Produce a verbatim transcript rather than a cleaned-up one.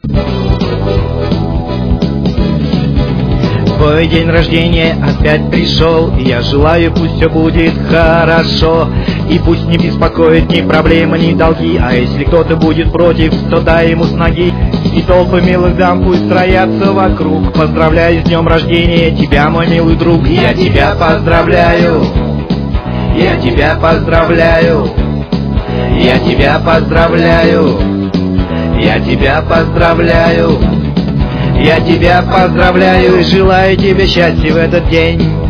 Твой день рождения опять пришел, и я желаю, пусть все будет хорошо. И пусть не беспокоит ни проблемы, ни долги. А если кто-то будет против, то дай ему с ноги. И толпы милых дам пусть строятся вокруг. Поздравляю с днем рождения тебя, мой милый друг. Я тебя поздравляю, я тебя поздравляю, я тебя поздравляю, я тебя поздравляю. Я тебя поздравляю и желаю тебе счастья в этот день.